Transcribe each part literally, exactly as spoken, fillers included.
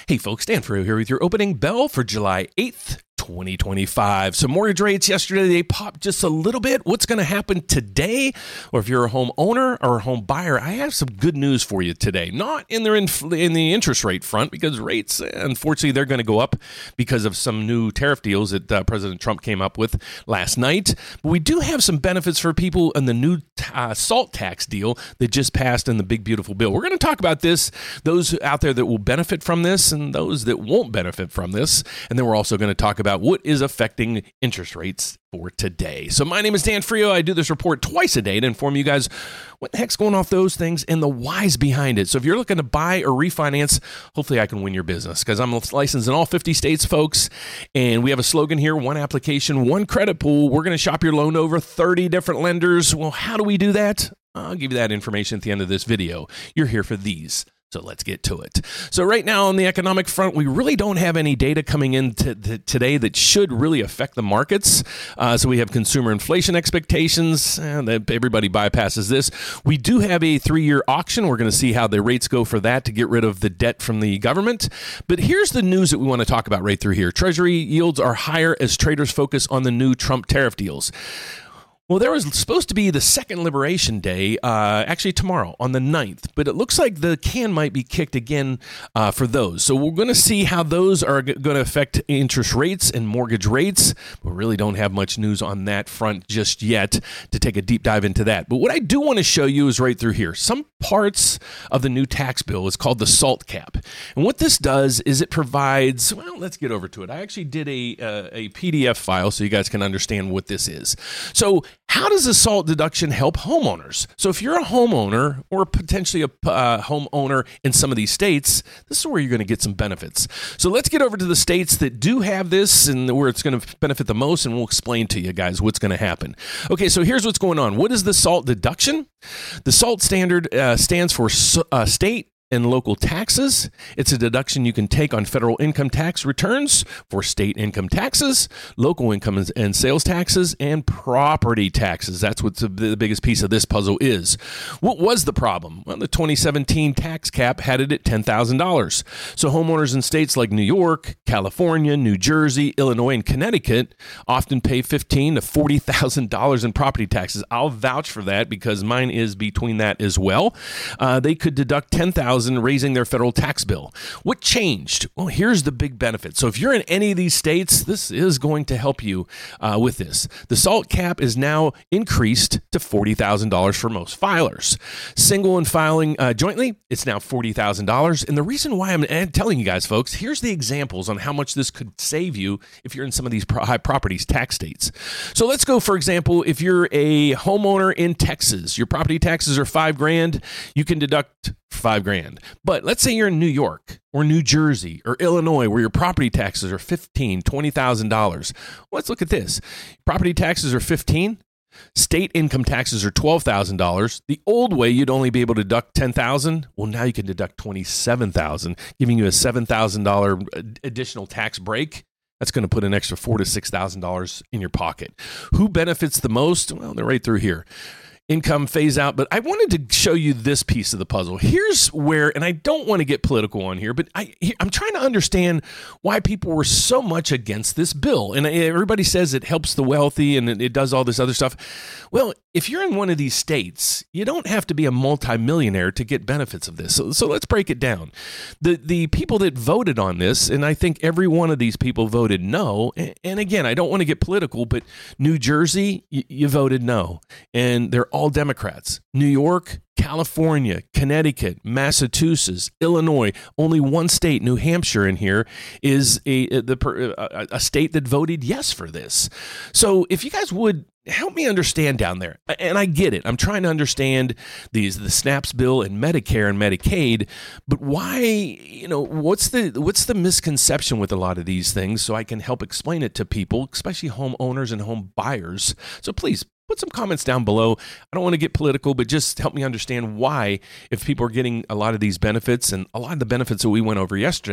Hey folks, Dan Ferro here with your opening bell for July eighth, twenty twenty-five. So mortgage rates yesterday, they popped just a little bit. What's going to happen today? Or if you're a home owner or a home buyer, I have some good news for you today. Not in the, inf- in the interest rate front, because rates, unfortunately, they're going to go up because of some new tariff deals that uh, President Trump came up with last night. But we do have some benefits for people in the new uh, SALT tax deal that just passed in the big, beautiful bill. We're going to talk about this, those out there that will benefit from this and those that won't benefit from this. And then we're also going to talk about what is affecting interest rates for today. So my name is Dan Ferro. I do this report twice a day to inform you guys what the heck's going on with those things and the whys behind it. So if you're looking to buy or refinance, hopefully I can win your business, because I'm licensed in all fifty states, folks. And we have a slogan here: one application, one credit pool. We're going to shop your loan over thirty different lenders. Well, how do we do that? I'll give you that information at the end of this video. You're here for these. So let's get to it. So right now on the economic front, we really don't have any data coming in to, to today that should really affect the markets. Uh, so we have consumer inflation expectations, and everybody bypasses this. We do have a three-year auction. We're going to see how the rates go for that to get rid of the debt from the government. But here's the news that we want to talk about right through here. Treasury yields are higher as traders focus on the new Trump tariff deals. Well, there was supposed to be the second Liberation Day, uh, actually tomorrow on the ninth, but it looks like the can might be kicked again uh, for those. So we're going to see how those are g- going to affect interest rates and mortgage rates. We really don't have much news on that front just yet to take a deep dive into that. But what I do want to show you is right through here. Some parts of the new tax bill is called the SALT cap. And what this does is it provides, well, let's get over to it. I actually did a, uh, a P D F file so you guys can understand what this is. So how does the SALT deduction help homeowners? So if you're a homeowner or potentially a uh, homeowner in some of these states, this is where you're going to get some benefits. So let's get over to the states that do have this and where it's going to benefit the most, and we'll explain to you guys what's going to happen. Okay, so here's what's going on. What is the SALT deduction? The SALT standard uh, stands for uh, state and local taxes. It's a deduction you can take on federal income tax returns for state income taxes, local income and sales taxes, and property taxes. That's what the biggest piece of this puzzle is. What was the problem? Well, the twenty seventeen tax cap had it at ten thousand dollars. So homeowners in states like New York, California, New Jersey, Illinois, and Connecticut often pay fifteen thousand to forty thousand dollars in property taxes. I'll vouch for that because mine is between that as well. Uh, they could deduct ten thousand dollars, raising their federal tax bill. What changed? Well, here's the big benefit. So if you're in any of these states, this is going to help you uh, with this. The SALT cap is now increased to forty thousand dollars for most filers. Single and filing uh, jointly, it's now forty thousand dollars. And the reason why I'm telling you guys, folks, here's the examples on how much this could save you if you're in some of these pro- high properties tax states. So let's go, for example, if you're a homeowner in Texas, your property taxes are five grand, you can deduct five grand. But let's say you're in New York or New Jersey or Illinois, where your property taxes are fifteen thousand dollars, twenty thousand dollars. Let's look at this. Property taxes are fifteen thousand dollars. State income taxes are twelve thousand dollars. The old way, you'd only be able to deduct ten thousand dollars. Well, now you can deduct twenty-seven thousand dollars, giving you a seven thousand dollars additional tax break. That's going to put an extra four thousand to six thousand dollars in your pocket. Who benefits the most? Well, they're right through here. Income phase out, but I wanted to show you this piece of the puzzle. Here's where, and I don't want to get political on here, but I, I'm trying to understand why people were so much against this bill. And everybody says it helps the wealthy and it does all this other stuff. Well, if you're in one of these states, you don't have to be a multimillionaire to get benefits of this. So, so let's break it down. The the people that voted on this, and I think every one of these people voted no. And, and again, I don't want to get political, but New Jersey, you, you voted no. And they're all Democrats. New York, California, Connecticut, Massachusetts, Illinois, only one state, New Hampshire, in here is a, the, a, a state that voted yes for this. So if you guys would help me understand down there, and I get it, I'm trying to understand these the SNAPS bill and Medicare and Medicaid, but why, you know, what's the what's the misconception with a lot of these things, so I can help explain it to people, especially homeowners and home buyers. So please put some comments down below. I don't want to get political, but just help me understand why, if people are getting a lot of these benefits and a lot of the benefits that we went over yesterday,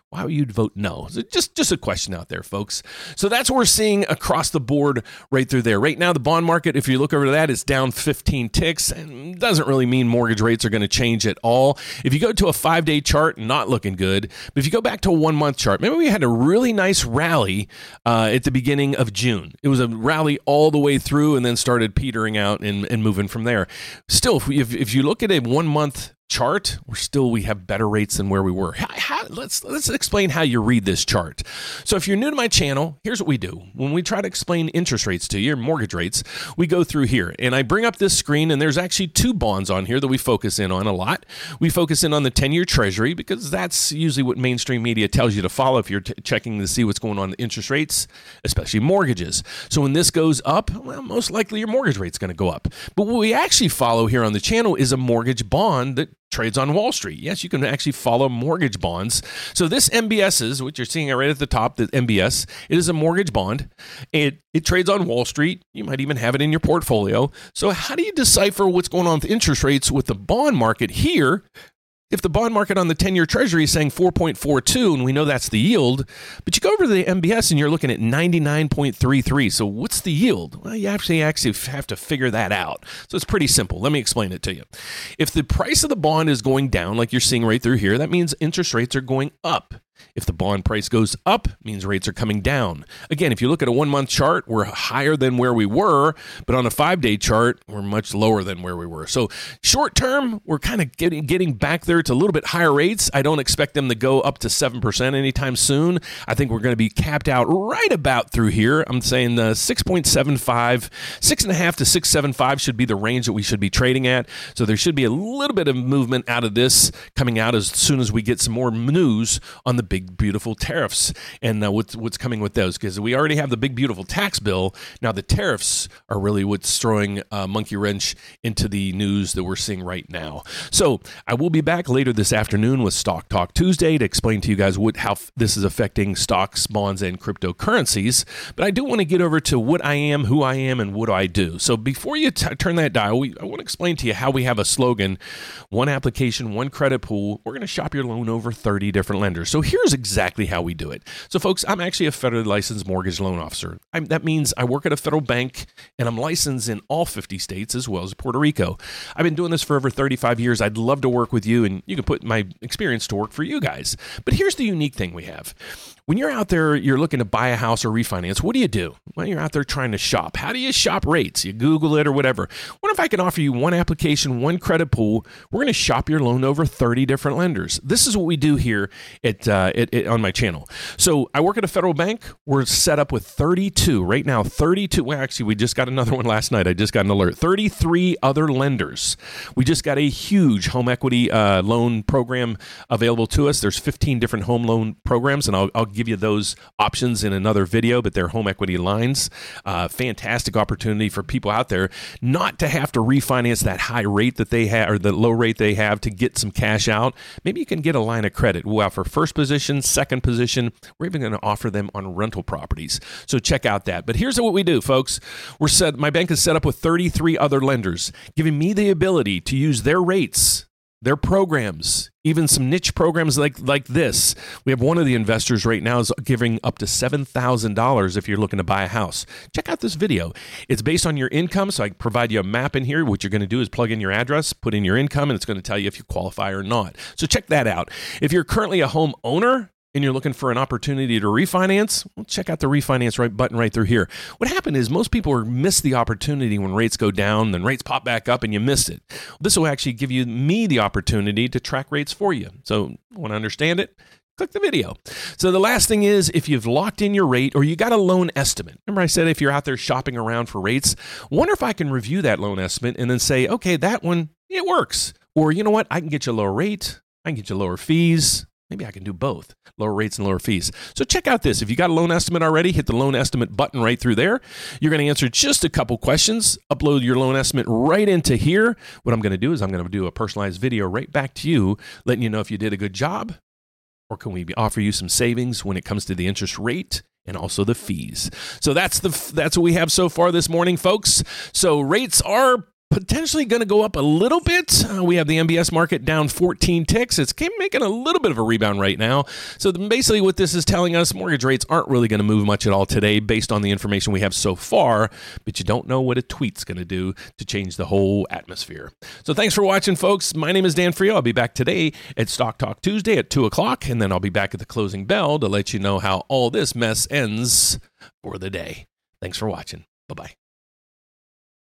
why would you vote no? So just, just a question out there, folks. So that's what we're seeing across the board right through there. Right now, the bond market, if you look over that, is down fifteen ticks, and doesn't really mean mortgage rates are going to change at all. If you go to a five-day chart, not looking good. But if you go back to a one-month chart, maybe we had a really nice rally uh, at the beginning of June. It was a rally all the way through and then started petering out and, and moving from there. Still, if, we, if, if you look at a one-month chart, we're still we have better rates than where we were. How, how, let's let's explain how you read this chart. So if you're new to my channel, here's what we do. When we try to explain interest rates to you, or mortgage rates, we go through here. And I bring up this screen, and there's actually two bonds on here that we focus in on a lot. We focus in on the ten-year Treasury because that's usually what mainstream media tells you to follow if you're t- checking to see what's going on in the interest rates, especially mortgages. So when this goes up, well, most likely your mortgage rate's going to go up. But what we actually follow here on the channel is a mortgage bond that trades on Wall Street. Yes, you can actually follow mortgage bonds. So this M B S is, what you're seeing right at the top, the M B S, it is a mortgage bond. It it trades on Wall Street. You might even have it in your portfolio. So how do you decipher what's going on with interest rates with the bond market here? If the bond market on the ten-year Treasury is saying four point four two, and we know that's the yield, but you go over to the M B S and you're looking at ninety-nine point three three. So what's the yield? Well, you actually actually have to figure that out. So it's pretty simple. Let me explain it to you. If the price of the bond is going down, like you're seeing right through here, that means interest rates are going up. If the bond price goes up, it means rates are coming down. Again, if you look at a one-month chart, we're higher than where we were, but on a five-day chart, we're much lower than where we were. So short term, we're kind of getting getting back there to a little bit higher rates. I don't expect them to go up to seven percent anytime soon. I think we're going to be capped out right about through here. I'm saying the six point seven five, six point five to six point seven five should be the range that we should be trading at. So there should be a little bit of movement out of this coming out as soon as we get some more news on the big, beautiful tariffs and uh, what's, what's coming with those, because we already have the big, beautiful tax bill. Now the tariffs are really what's throwing a monkey wrench into the news that we're seeing right now. So I will be back later this afternoon with Stock Talk Tuesday to explain to you guys what how f- this is affecting stocks, bonds, and cryptocurrencies. But I do want to get over to what I am, who I am, and what do I do. So before you t- turn that dial, we, I want to explain to you how we have a slogan: one application, one credit pool. We're going to shop your loan over thirty different lenders. So here's exactly how we do it. So folks, I'm actually a federally licensed mortgage loan officer. I'm, that means I work at a federal bank, and I'm licensed in all fifty states as well as Puerto Rico. I've been doing this for over thirty-five years. I'd love to work with you, and you can put my experience to work for you guys. But here's the unique thing we have. When you're out there, you're looking to buy a house or refinance, what do you do? Well, you're out there trying to shop. How do you shop rates? You Google it or whatever. What if I can offer you one application, one credit pool? We're going to shop your loan over thirty different lenders. This is what we do here at, uh, at, at on my channel. So I work at a federal bank. We're set up with thirty-two right now. thirty-two. Well, actually, we just got another one last night. I just got an alert. thirty-three other lenders. We just got a huge home equity uh, loan program available to us. There's fifteen different home loan programs, and I'll, I'll give you those options in another video, but they're home equity lines. Uh, fantastic opportunity for people out there not to have to refinance that high rate that they have, or the low rate they have, to get some cash out. Maybe you can get a line of credit. We'll offer first position, second position. We're even going to offer them on rental properties. So check out that. But here's what we do, folks. We're set. My bank is set up with thirty-three other lenders, giving me the ability to use their rates, their programs, even some niche programs like like this. We have one of the investors right now is giving up to seven thousand dollars if you're looking to buy a house. Check out this video. It's based on your income, so I provide you a map in here. What you're going to do is plug in your address, put in your income, and it's going to tell you if you qualify or not. So check that out. If you're currently a home owner and you're looking for an opportunity to refinance, well, check out the refinance right button right through here. What happened is most people miss the opportunity when rates go down, then rates pop back up and you missed it. This will actually give you me the opportunity to track rates for you. So want to understand it? Click the video. So the last thing is, if you've locked in your rate or you got a loan estimate. Remember I said if you're out there shopping around for rates, wonder if I can review that loan estimate and then say, okay, that one, it works. Or you know what? I can get you a lower rate. I can get you lower fees. Maybe I can do both, lower rates and lower fees. So check out this. If you got a loan estimate already, hit the loan estimate button right through there. You're going to answer just a couple questions, upload your loan estimate right into here. What I'm going to do is I'm going to do a personalized video right back to you, letting you know if you did a good job, or can we offer you some savings when it comes to the interest rate and also the fees. So that's the that's what we have so far this morning, folks. So rates are potentially going to go up a little bit. Uh, we have the M B S market down fourteen ticks. It's making a little bit of a rebound right now. So basically what this is telling us, mortgage rates aren't really going to move much at all today based on the information we have so far, but you don't know what a tweet's going to do to change the whole atmosphere. So thanks for watching, folks. My name is Dan Frio. I'll be back today at Stock Talk Tuesday at two o'clock, and then I'll be back at the closing bell to let you know how all this mess ends for the day. Thanks for watching. Bye-bye.